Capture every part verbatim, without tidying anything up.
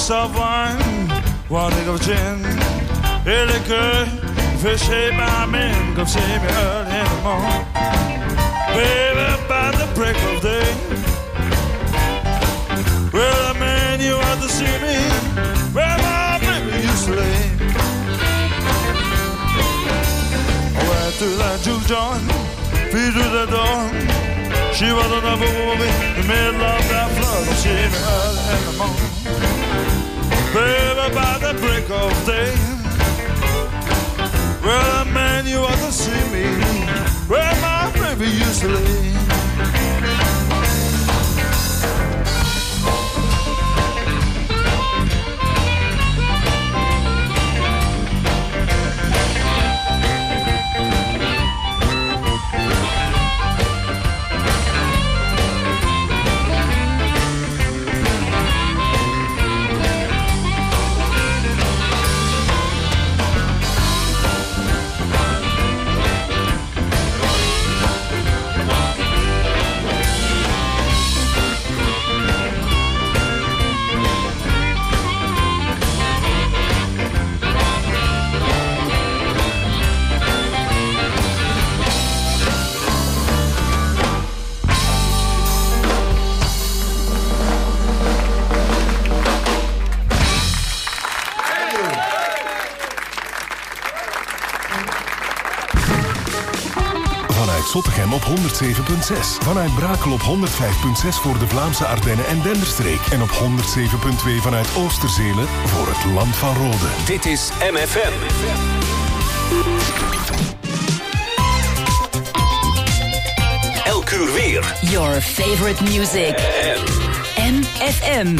of wine, one drink of gin. A liquor, fish shape my men, come see me early in the morning. Baby, by the break of day. Well, man, you ought to see me where my baby used to lay. I went through that juke joint, feet through the door. She was another woman in the middle of that flood. Don't see me early in the morning. Baby, by the break of day. Well, man, you ought to see me where my baby used to lay. Zottegem op honderdzeven komma zes. Vanuit Brakel op honderdvijf komma zes voor de Vlaamse Ardennen en Denderstreek. En op honderdzeven komma twee vanuit Oosterzelen voor het Land van Rode. Dit is M F M. Elk uur weer. Your favorite music. M F M.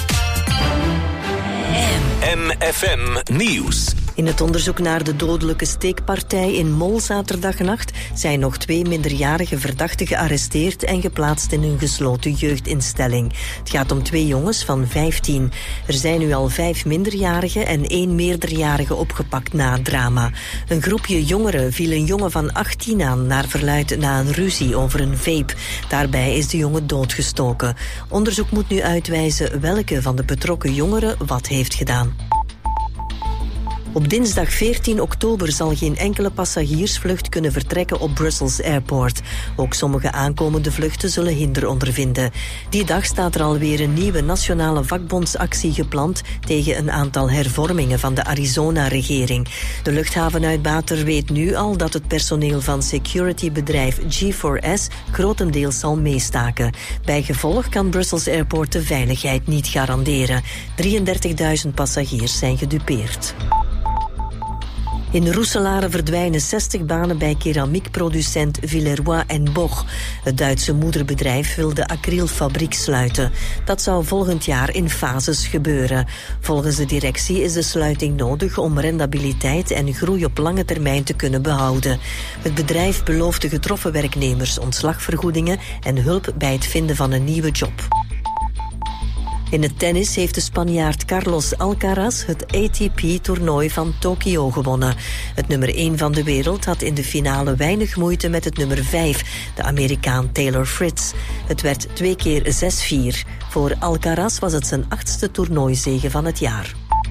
M F M Nieuws. In het onderzoek naar de dodelijke steekpartij in Mol zaterdagnacht zijn nog twee minderjarige verdachten gearresteerd en geplaatst in een gesloten jeugdinstelling. Het gaat om twee jongens van vijftien. Er zijn nu al vijf minderjarigen en één meerderjarige opgepakt na het drama. Een groepje jongeren viel een jongen van achttien aan naar verluidt na een ruzie over een vape. Daarbij is de jongen doodgestoken. Onderzoek moet nu uitwijzen welke van de betrokken jongeren wat heeft gedaan. Op dinsdag veertien oktober zal geen enkele passagiersvlucht kunnen vertrekken op Brussels Airport. Ook sommige aankomende vluchten zullen hinder ondervinden. Die dag staat er alweer een nieuwe nationale vakbondsactie gepland tegen een aantal hervormingen van de Arizona-regering. De luchthavenuitbater weet nu al dat het personeel van securitybedrijf G four S grotendeels zal meestaken. Bij gevolg kan Brussels Airport de veiligheid niet garanderen. drieëndertigduizend passagiers zijn gedupeerd. In Roeselare verdwijnen zestig banen bij keramiekproducent Villeroy en Boch. Het Duitse moederbedrijf wil de acrylfabriek sluiten. Dat zou volgend jaar in fases gebeuren. Volgens de directie is de sluiting nodig om rendabiliteit en groei op lange termijn te kunnen behouden. Het bedrijf belooft de getroffen werknemers ontslagvergoedingen en hulp bij het vinden van een nieuwe job. In het tennis heeft de Spanjaard Carlos Alcaraz het A T P-toernooi van Tokio gewonnen. Het nummer één van de wereld had in de finale weinig moeite met het nummer vijf, de Amerikaan Taylor Fritz. Het werd twee keer zes vier. Voor Alcaraz was het zijn achtste toernooizege van het jaar.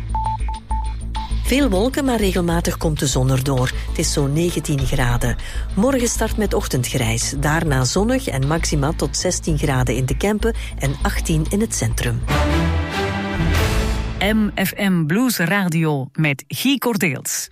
Veel wolken, maar regelmatig komt de zon erdoor. Het is zo'n negentien graden. Morgen start met ochtendgrijs. Daarna zonnig en maxima tot zestien graden in de Kempen en achttien in het centrum. M F M Blues Radio met Guy Cordeels.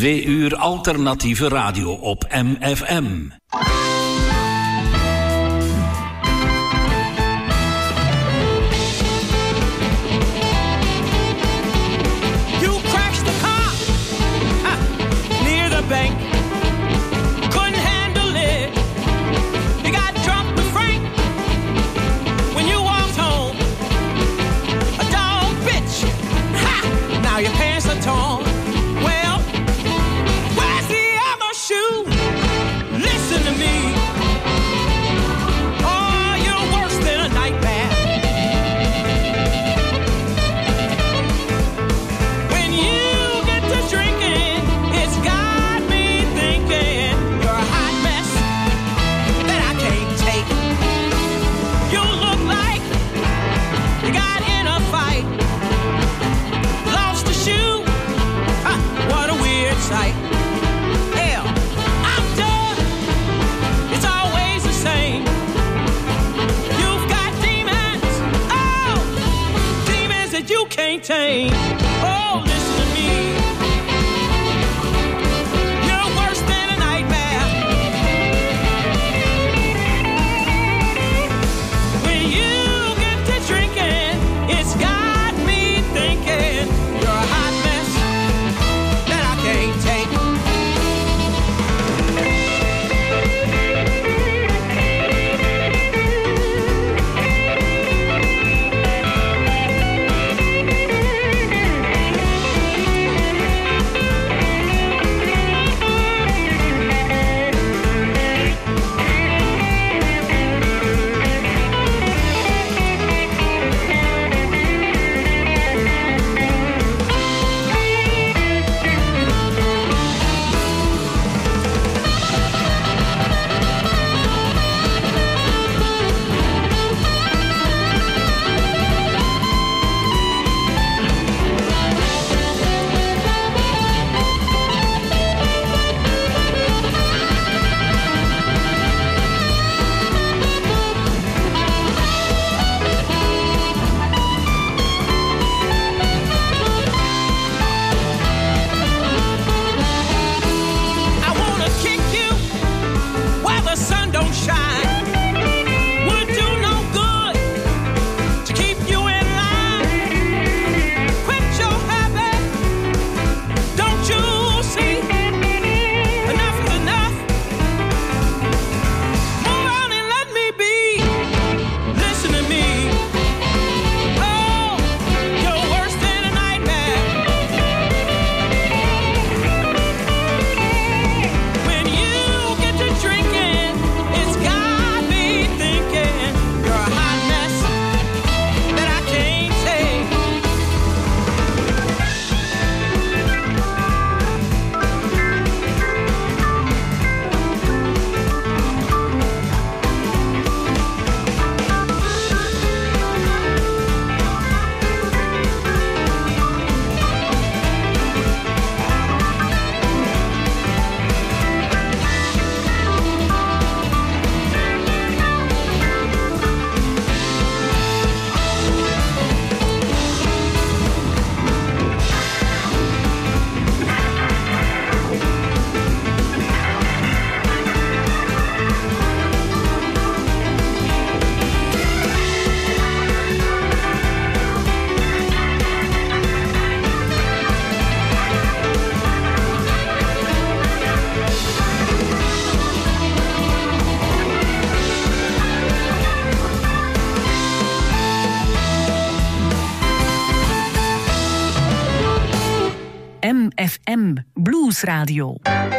Twee uur alternatieve radio op M F M. You crashed the car ah, near the bank. Couldn't handle it. You got drunk with Frank. When you walked home, a dog bit you. Ha! Now your pants are torn. Well, where's the other shoe? Listen to me. Oh, you're worse than a nightmare. When you get to drinking, it's got me thinking you're a hot mess that I can't take. You look like you got in a fight. Lost a shoe. Huh, what a weird sight. Hell, I'm done. It's always the same. You've got demons. Oh, demons that you can't tame. Oh, listen to me. You're worse than a nightmare. When you get to drinking, it's got me thinking you're a hot mess that I can't take. I wanna kick you while the sun don't shine. Would do no good to keep you in line. Quit your habit, don't you see? Enough is enough. Move on and let me be. Listen to me. Oh, you're worse than a nightmare. When you get to drinking, it's got me thinking you're a hot mess that I can't take. M F M Blues Radio.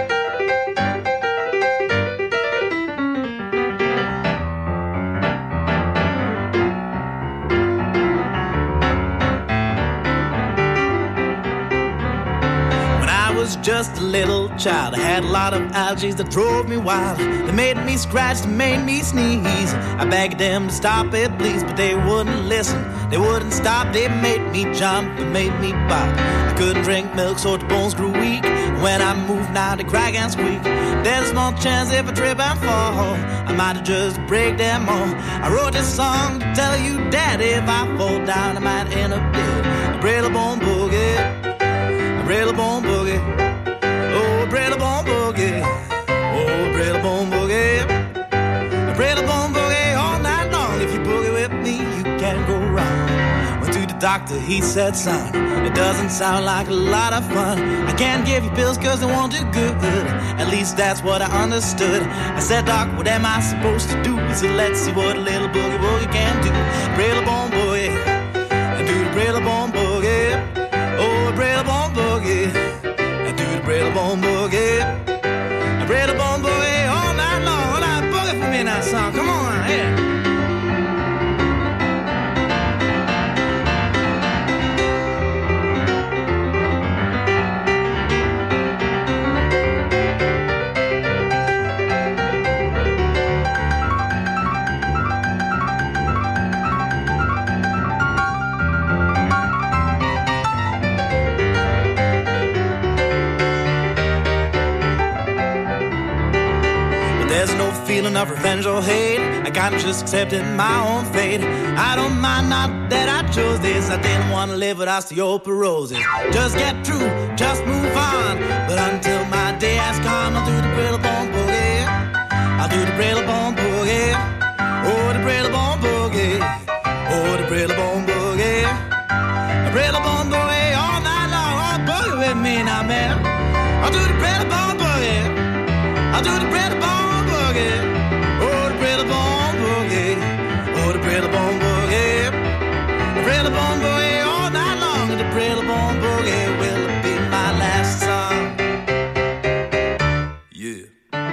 When I was just a little child, I had a lot of allergies that drove me wild. They made me scratch, they made me sneeze. I begged them to stop it, please, but they wouldn't listen. They wouldn't stop, they made me jump, they made me bop. I couldn't drink milk, so the bones grew weak. When I moved now, they crack and squeak. There's a small chance if I trip and fall, I might have just break them all. I wrote this song to tell you, Daddy, if I fall down, I might end up dead. A brittle bone boogie, a brittle bone boogie. Brilla Bone Boogie. A Brilla Bone Boogie all night long. If you boogie with me, you can't go wrong. Went to the doctor, he said, son, it doesn't sound like a lot of fun. I can't give you pills cause they won't do good. At least that's what I understood. I said, doc, what am I supposed to do? He said, let's see what a little boogie woogie can do. Brilla Bone Boogie, and do the Brilla Bone Boogie. Oh, a Brilla Bone Boogie, and do the Brilla Bone Boogie. A Brilla Bone Boogie all night long. All night boogie for me now, son. Come on, yeah. There's no feeling of revenge or hate. I kinda just accepted my own fate. I don't mind not that I chose this. I didn't want to live with osteoporosis. Just get through, just move on. But until my day has come, I'll do the Brilla Bone Boogie. I'll do the Brilla Bone Boogie. Oh, the Brilla Bone Boogie. Oh, the Brilla Bone Boogie. The Brilla Bone Boogie all night long. Oh, boogie with me now, man. I'll do the Brilla Bone Boogie. I'll do the Brilla Bone. Oh, the Brilla Bone Boogie. Oh, the Brilla Bone Boogie. The Brilla Bone Boogie all night long. The Brilla Bone Boogie will be my last song. Yeah.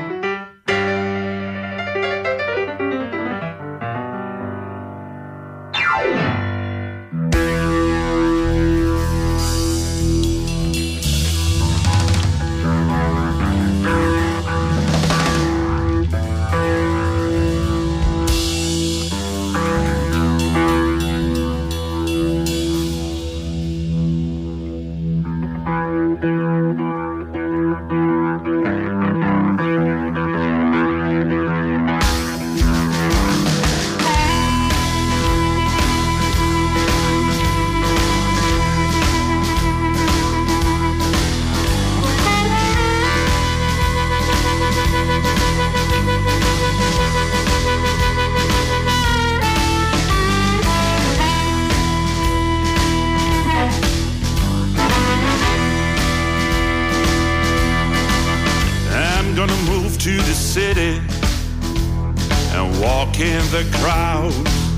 City and walk in the crowd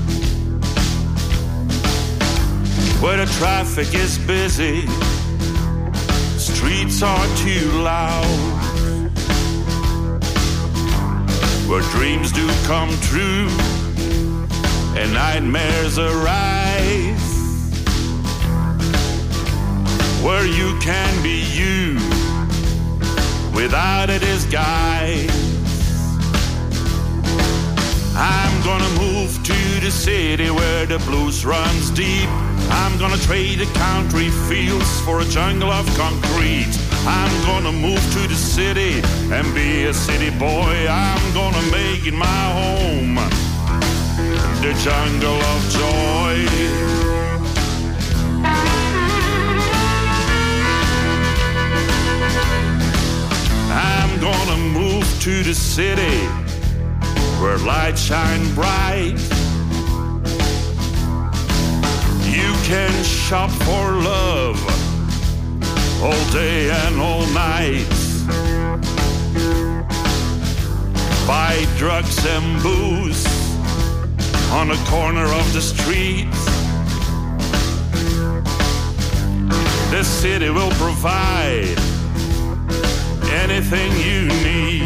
where the traffic is busy, streets are too loud, where dreams do come true and nightmares arise, where you can be you without a disguise. I'm gonna move to the city where the blues runs deep. I'm gonna trade the country fields for a jungle of concrete. I'm gonna move to the city and be a city boy. I'm gonna make it my home, the jungle of joy. I'm gonna move to the city where lights shine bright. You can shop for love all day and all night. Buy drugs and booze on the corner of the street. The city will provide anything you need.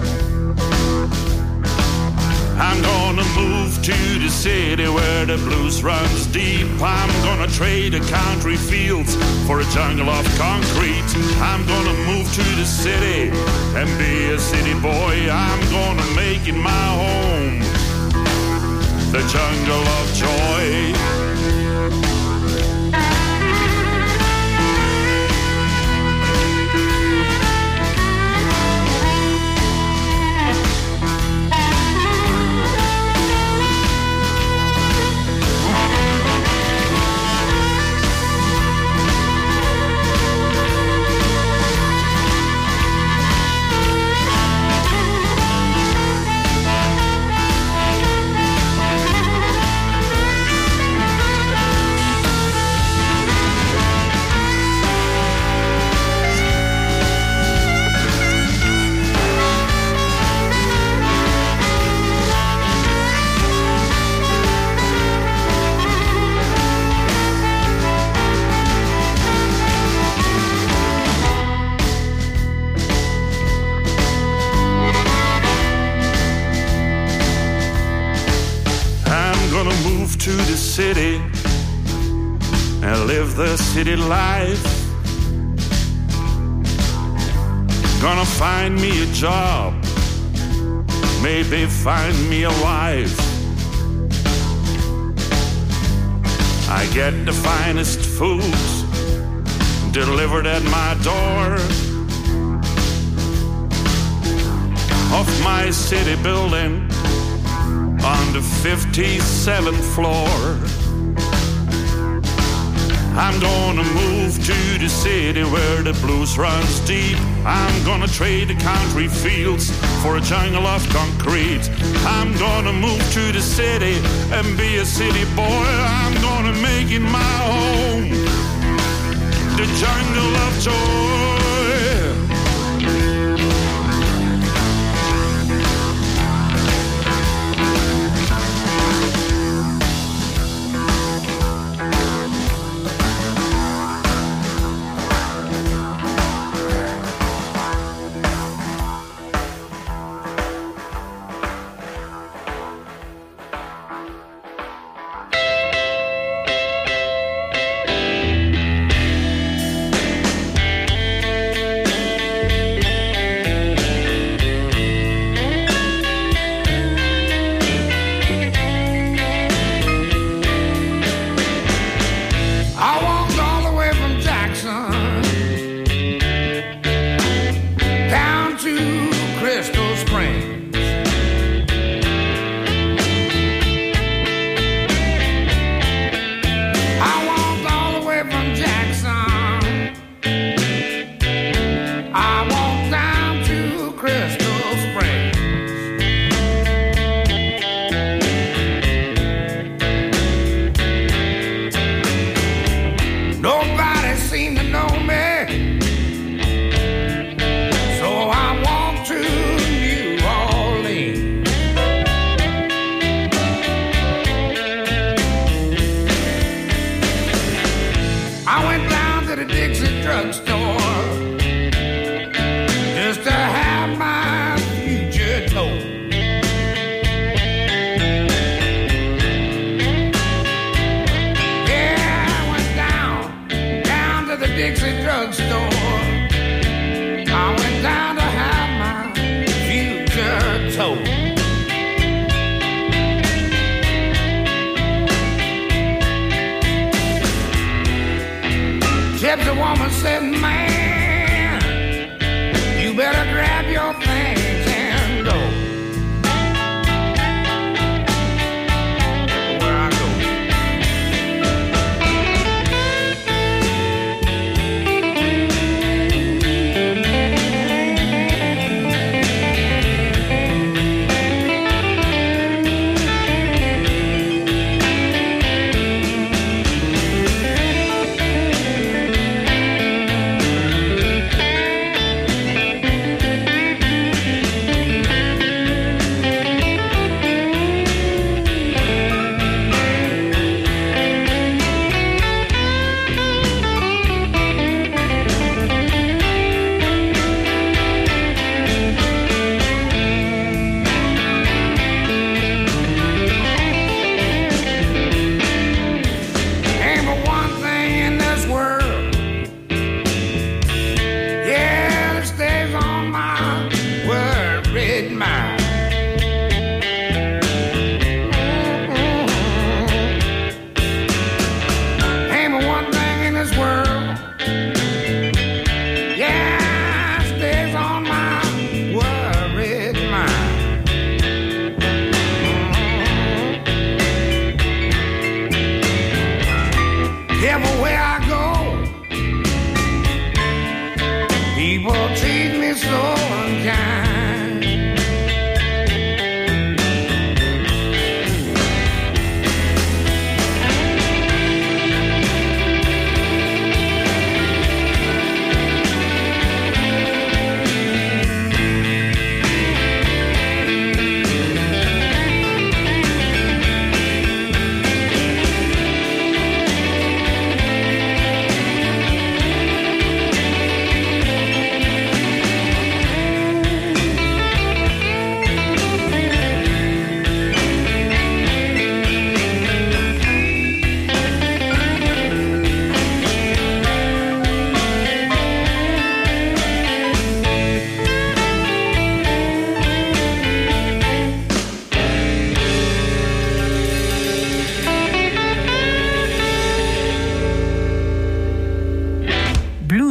I'm gonna move to the city where the blues runs deep. I'm gonna trade the country fields for a jungle of concrete. I'm gonna move to the city and be a city boy. I'm gonna make it my home, the jungle of joy. to the city and live the city life. Gonna find me a job, maybe find me a wife. I get the finest foods delivered at my door of my city building on the fifty-seventh floor. I'm gonna move to the city where the blues runs deep. I'm gonna trade the country fields for a jungle of concrete. I'm gonna move to the city and be a city boy. I'm gonna make it my home, the jungle of joy.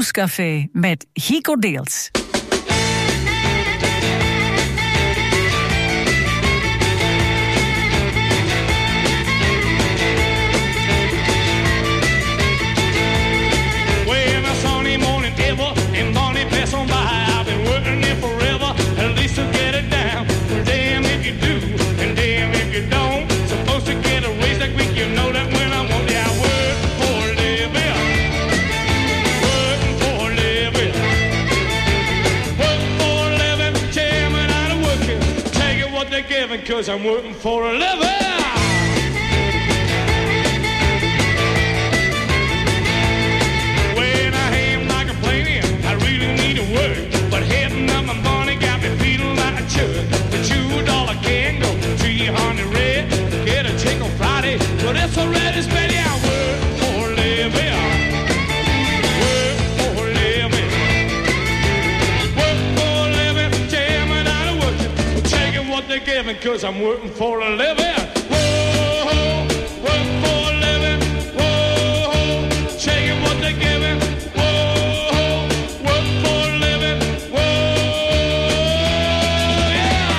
Bluescafé met Gico Deels. Because I'm working for a living. When I am not complaining, I really need to work. But heading up my money got me feeling like a church. The two dollar can go three hundred red. Get a check on Friday, but it's already spent. Yeah, I work for a living. Work for a living. Work for a living. Jamming out of working. Taking what they're giving. Cause I'm working for a living. Whoa, work for a living. Whoa, shaking what they're giving. Whoa, work for a living. Whoa, yeah.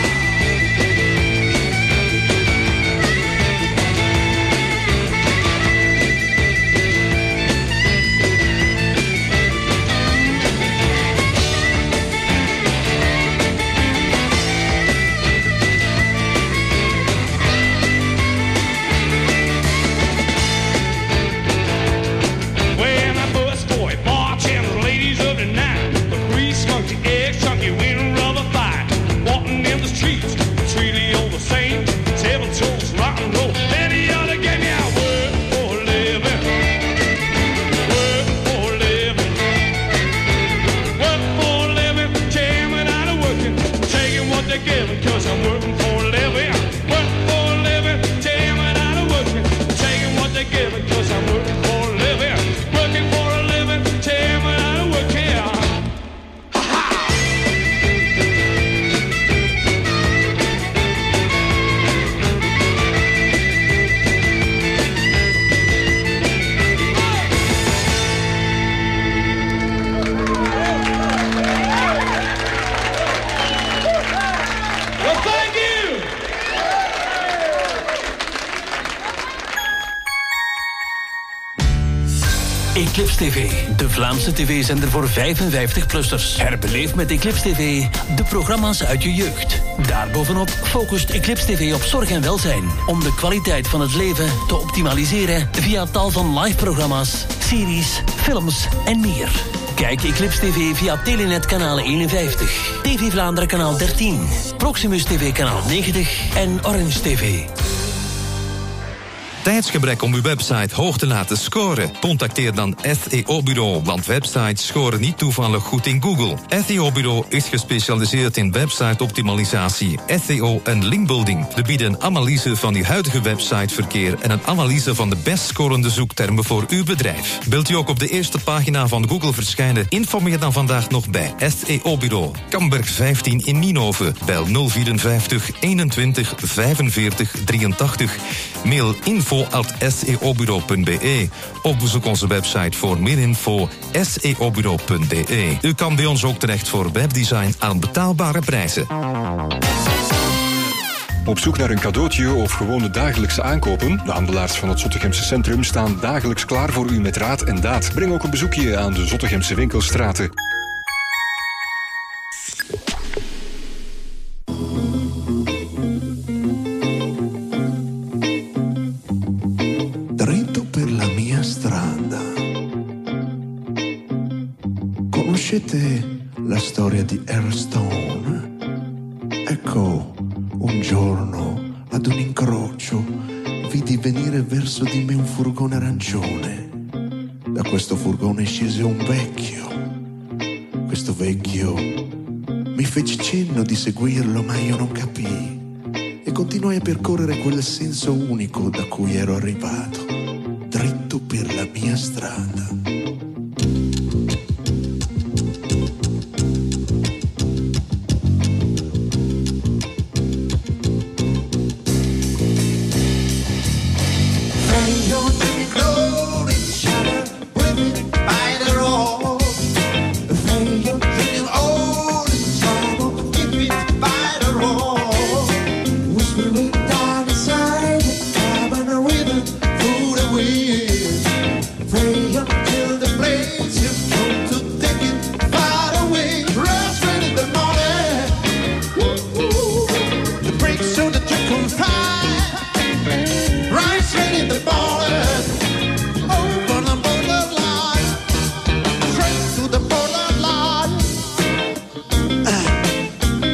Cause I'm working for a living. Work for a living. Jamming out of working. Taking what they're giving. Cause I'm working for a living. Working for a living. Jamming out of working. Ha ha! Well, thank you! Eclipse T V, de Vlaamse tv-zender voor vijfenvijftig-plussers. Herbeleef met Eclipse T V de programma's uit je jeugd. Daarbovenop focust Eclipse T V op zorg en welzijn, om de kwaliteit van het leven te optimaliseren via tal van live-programma's, series, films en meer. Kijk Eclipse T V via Telenet kanaal eenenvijftig, T V Vlaanderen kanaal dertien, Proximus T V kanaal negentig en Orange T V. Tijdsgebrek om uw website hoog te laten scoren? Contacteer dan S E O-bureau, want websites scoren niet toevallig goed in Google. S E O-bureau is gespecialiseerd in website-optimalisatie, S E O en linkbuilding. We bieden een analyse van uw huidige websiteverkeer en een analyse van de best scorende zoektermen voor uw bedrijf. Wilt u ook op de eerste pagina van Google verschijnen? Informeer dan vandaag nog bij S E O-bureau. Kamberg vijftien in Nienhoven. Bel nul vierenvijftig eenentwintig vijfenveertig drieëntachtig. Mail info at s e o bureau punt b e of bezoek onze website voor meer info s e o bureau punt b e. U kan bij ons ook terecht voor webdesign aan betaalbare prijzen. Op zoek naar een cadeautje of gewoon de dagelijkse aankopen? De handelaars van het Zottegemse Centrum staan dagelijks klaar voor u met raad en daad. Breng ook een bezoekje aan de Zottegemse winkelstraten. Dritto per la mia strada. Conoscete la storia di Earl Stone? Ecco, un giorno ad un incrocio vidi venire verso di me un furgone arancione. Da questo furgone scese un vecchio. Questo vecchio mi fece cenno di seguirlo, ma io non capii e continuai a percorrere quel senso unico da cui ero arrivato, dritto per la mia strada. Hang your glory, shadow, with by the road.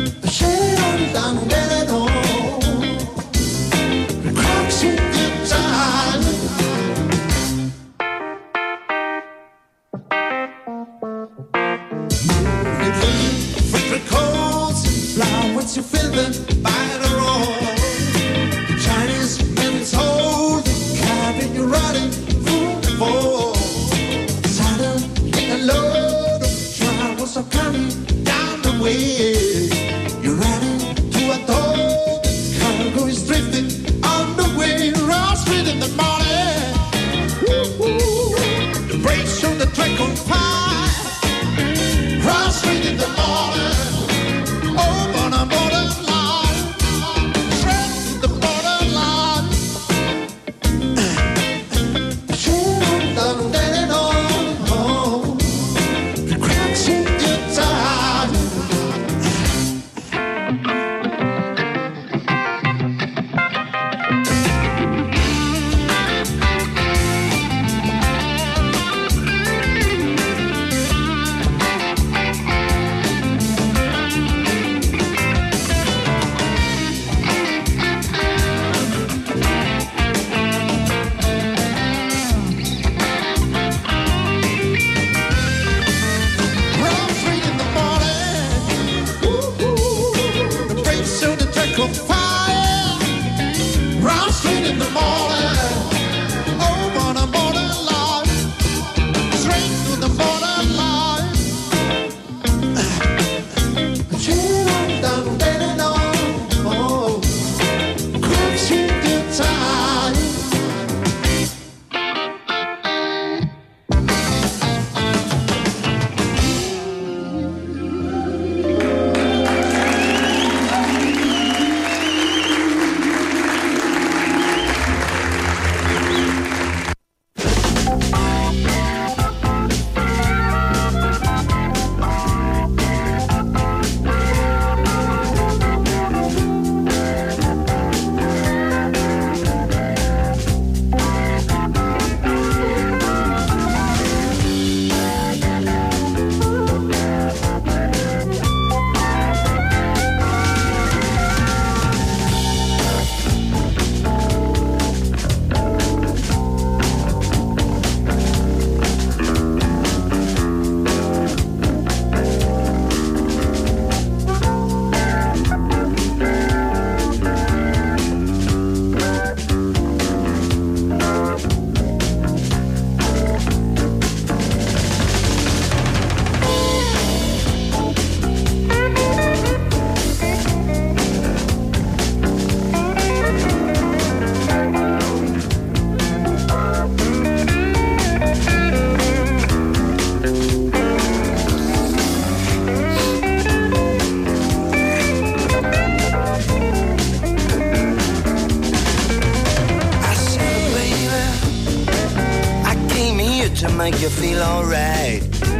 make you feel alright.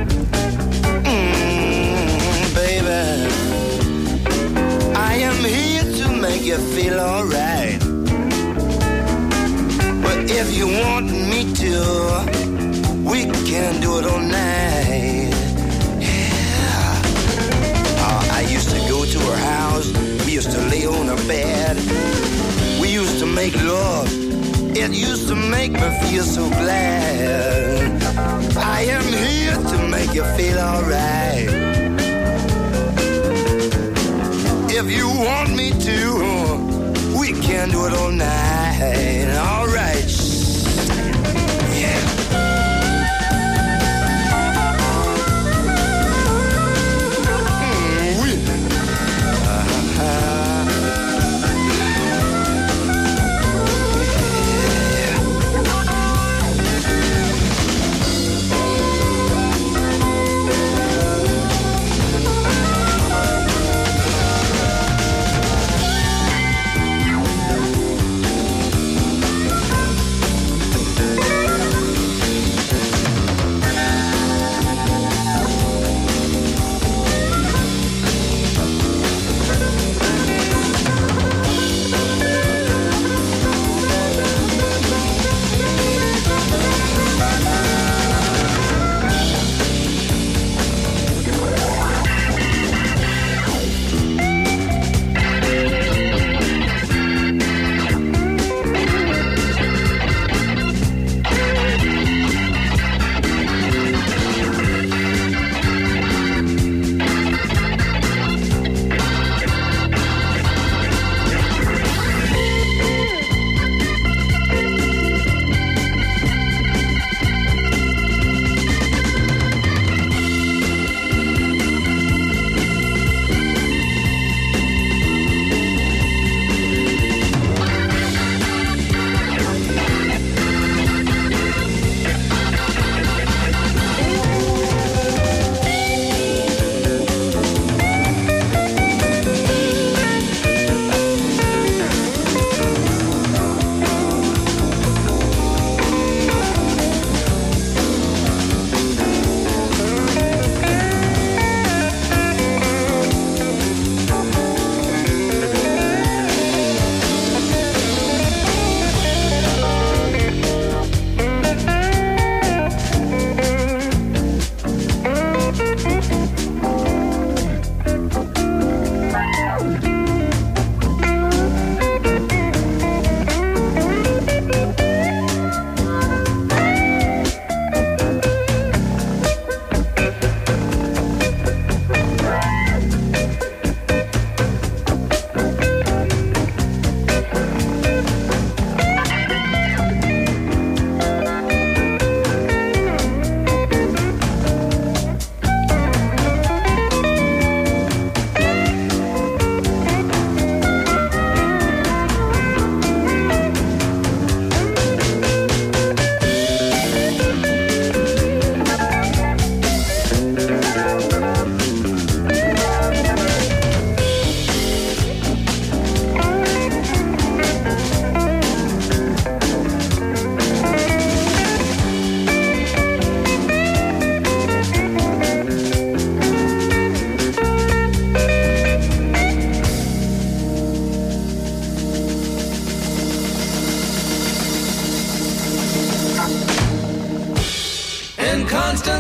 Mm, baby, I am here to make you feel alright. But if you want me to, we can do it all night. Yeah. Uh, I used to go to her house, we used to lay on her bed. We used to make love, it used to make me feel so glad. I am here to make you feel alright. If you want me to, we can do it all night. Alright. Yeah. Mm, we. Uh-huh.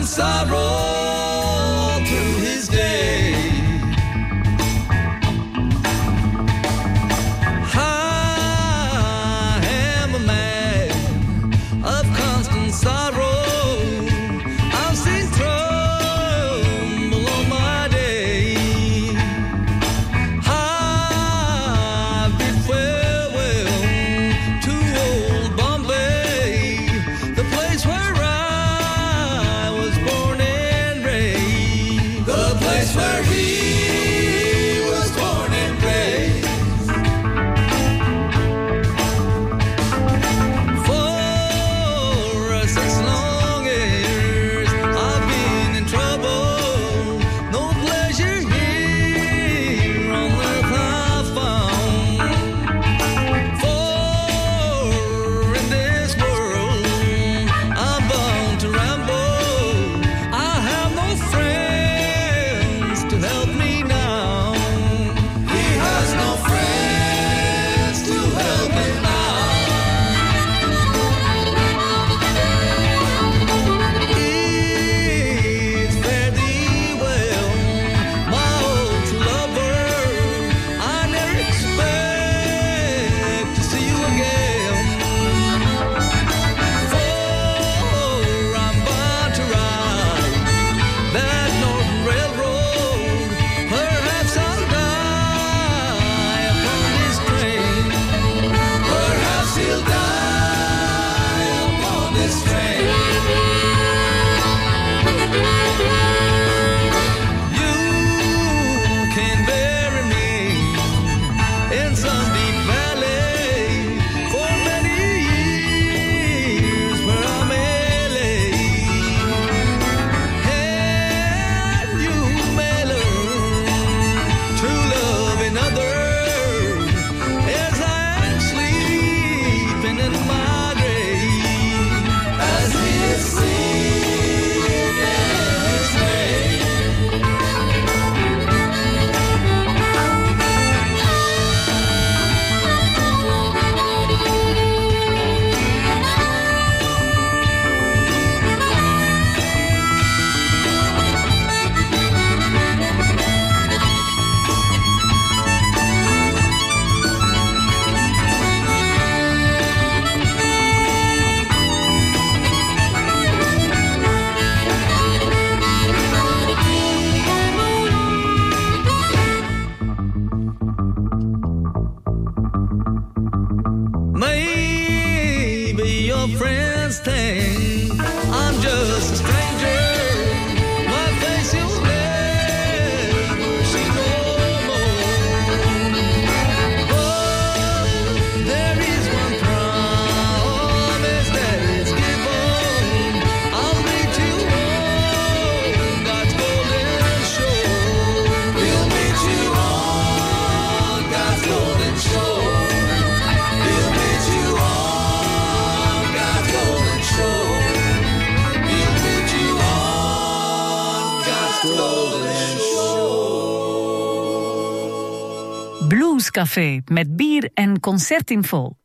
constant sorrow through his day. I am a man of constant sorrow. I've seen trouble on my day. I bid farewell to old Bombay, the place where I was born and raised. The place where he was born and raised. For six long years I've been in trouble. No pleasure here on earth I've found. For in this world I'm bound to ramble. I have no friends to help me now. He has no friends to help me now. It's fare thee well, my old lover. I never expect to see you again. For I'm bound to ride that Northern Railroad. Perhaps I'll die upon this train. Perhaps he'll die upon this train. You can bury me in some deep valley for many years where I may lay. And you may learn to love another as I am sleeping in my grave. As he is sleeping in his grave. Maybe your friends think I'm just a stranger. My face you'll never see no more. But there is one promise that is given. I'll meet you on God's golden shore. We'll meet you on God's golden shore. We'll meet you on God's golden shore. We'll meet you on God's golden shore. Blues Café met bier en concertinfo.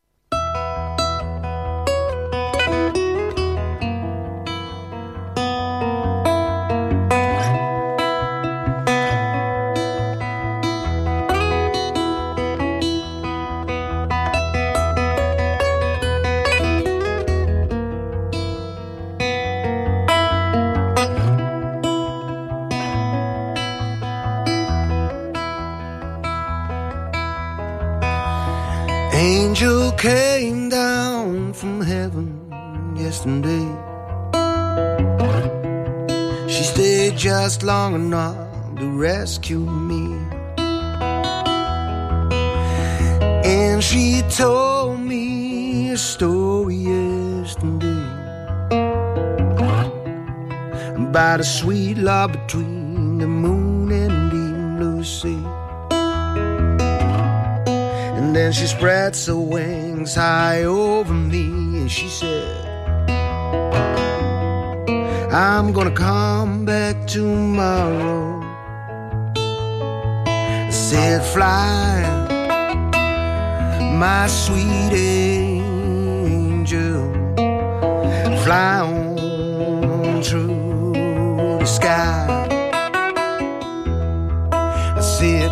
Angel came down from heaven yesterday. She stayed just long enough to rescue me. And she told me a story yesterday about a sweet love between the moon and the blue sea. And then she spread her wings high over me and she said, I'm gonna come back tomorrow. I said, fly, my sweet angel, fly on through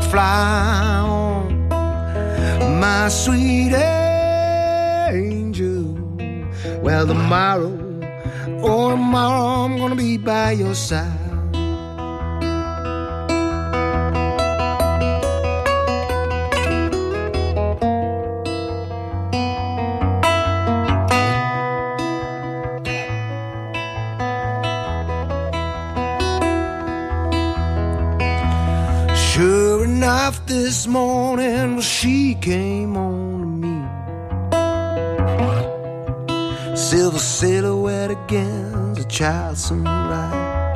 fly on, my sweet angel. Well, tomorrow, oh, tomorrow I'm gonna be by your side. Sure enough, this morning, well, she came on to me. Silver silhouette against a child's sunrise.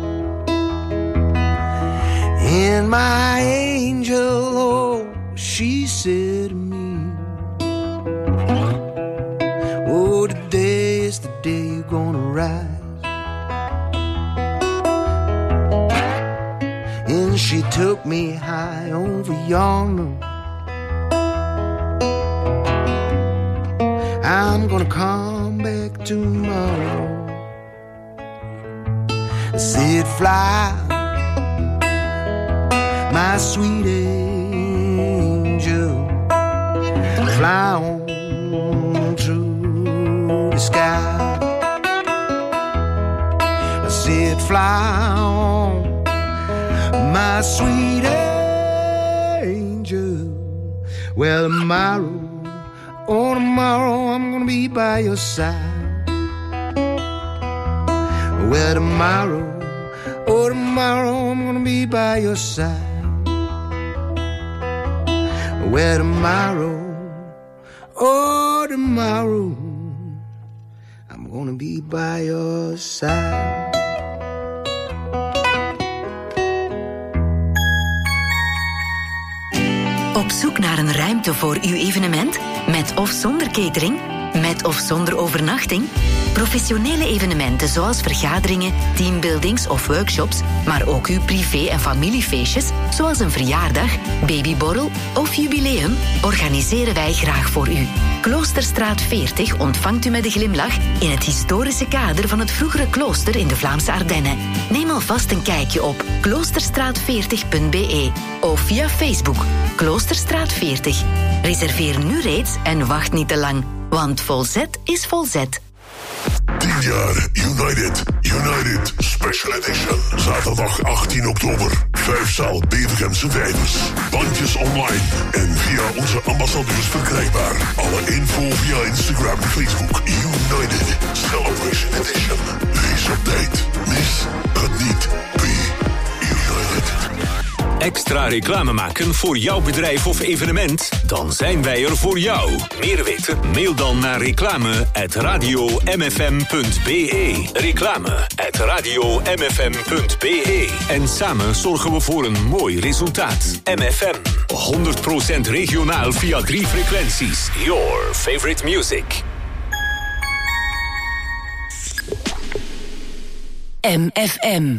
And my angel, oh, she said to me, oh, today is the day you're gonna rise. And she took me high over yonder. I'm gonna come back tomorrow. I said, fly, my sweet angel, fly on through the sky. I said, fly on, my sweet angel. Well, tomorrow, oh, tomorrow I'm gonna be by your side. Well, tomorrow, oh, tomorrow I'm gonna be by your side. Well, tomorrow, oh, tomorrow I'm gonna be by your side. Op zoek naar een ruimte voor uw evenement? Met of zonder catering? Met of zonder overnachting? Professionele evenementen zoals vergaderingen, teambuildings of workshops, maar ook uw privé- en familiefeestjes, zoals een verjaardag, babyborrel of jubileum, organiseren wij graag voor u. Kloosterstraat veertig ontvangt u met een glimlach in het historische kader van het vroegere klooster in de Vlaamse Ardennen. Neem alvast een kijkje op kloosterstraat veertig punt b e of via Facebook Kloosterstraat veertig. Reserveer nu reeds en wacht niet te lang, want Volzet is Volzet. tien jaar United, United Special Edition. Zaterdag achttien oktober. Vijfzaal Bevergemse Vijvers. Bandjes online en via onze ambassadeurs verkrijgbaar. Alle info via Instagram en Facebook. United Celebration Edition. Wees op tijd. Mis het niet. Be United. Extra reclame maken voor jouw bedrijf of evenement? Dan zijn wij er voor jou. Meer weten? Mail dan naar reclame at radio m f m punt b e. Reclame at radio m f m punt b e. En samen zorgen we voor een mooi resultaat. M F M. honderd procent regionaal via drie frequenties. Your favorite music. M F M.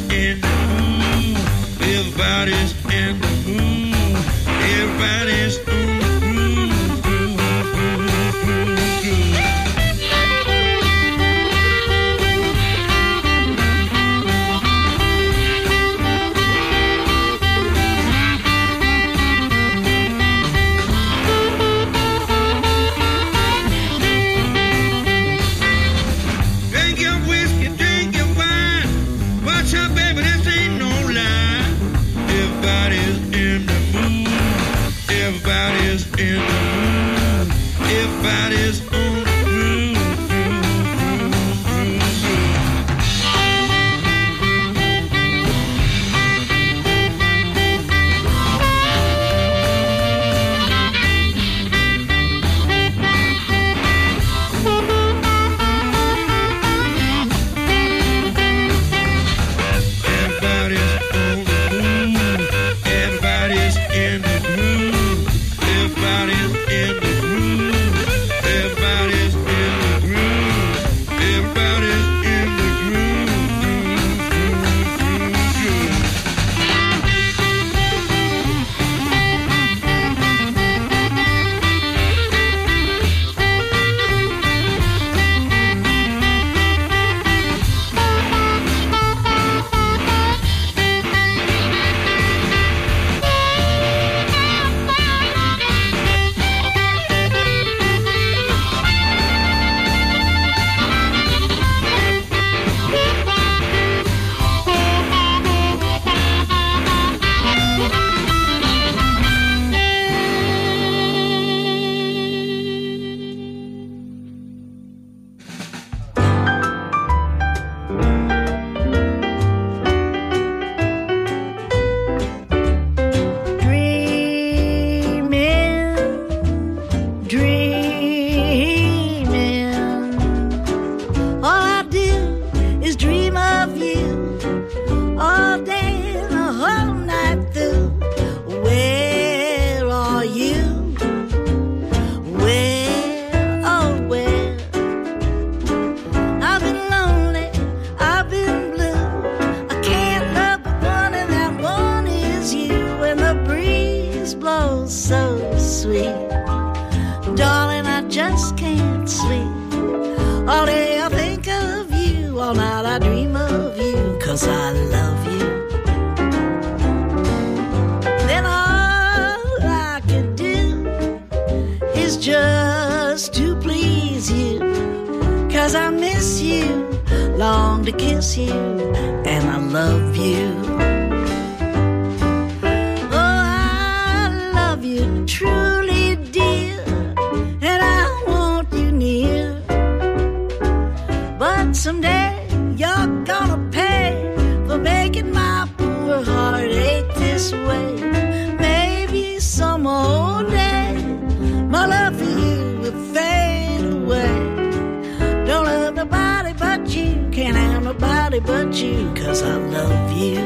Everybody's in the mood. Everybody's 'cause I love you. Then all I could do is just to please you, 'cause I miss you, long to kiss you, and I love you. Oh, I love you truly, dear, and I want you near. But someday you're gonna pay for making my poor heart ache this way. Maybe some old day my love for you will fade away. Don't love nobody but you, can't have nobody but you, 'cause I love you.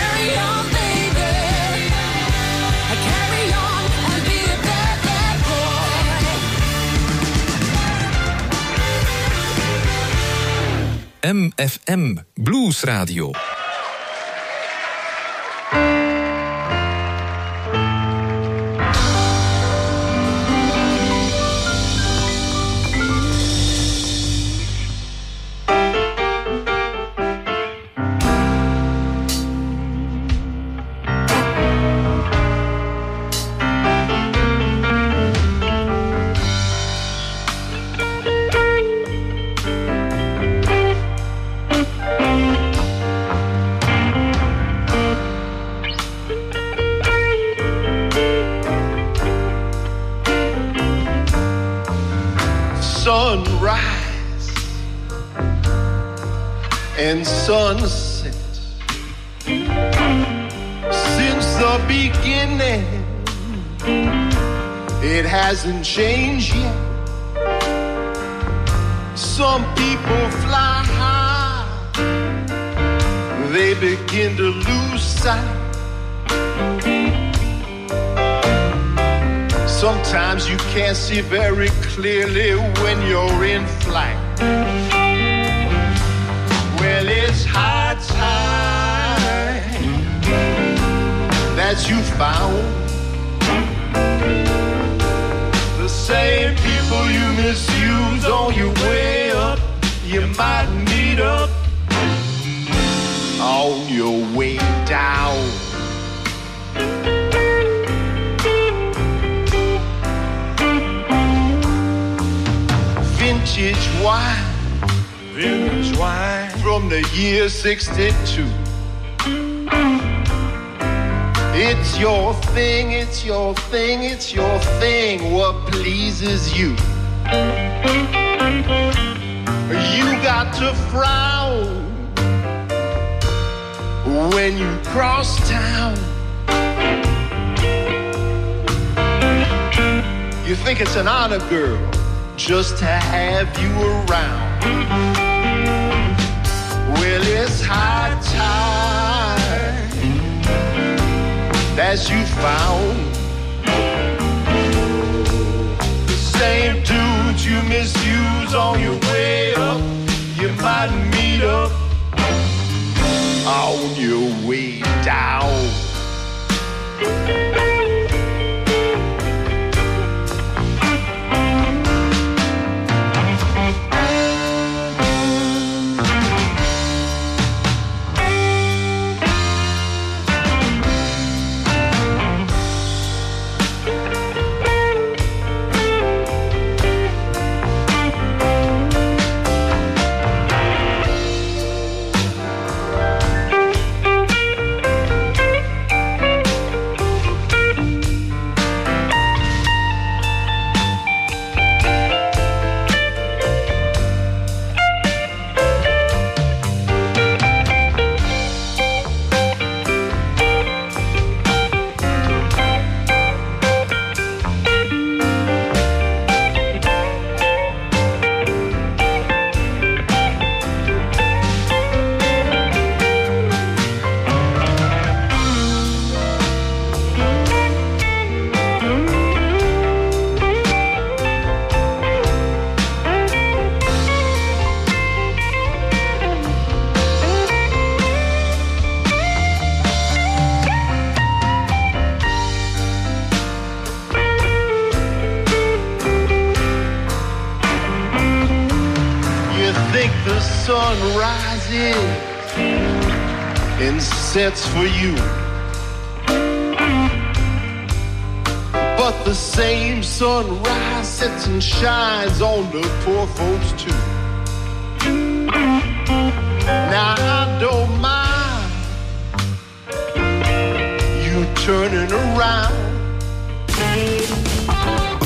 Carry on and be a bad, bad boy. M F M Blues Radio. Sunrise and sunset since the beginning, it hasn't changed yet. Some people fly high, they begin to lose sight. Sometimes you can't see very clearly when you're in flight. Well, it's high time that you found the same people you misuse on your way up. You might meet up on your way down. Vintage wine, vintage wine from the year sixty-two. It's your thing, it's your thing, it's your thing, what pleases you. You got to frown when you cross town. You think it's an honor, girl, just to have you around. Well, it's high time that you found the same dudes you misuse on your way up. You might meet up on your way down. Sun rises and sets for you, but the same sunrise sets and shines on the poor folks too. Now I don't mind you turning around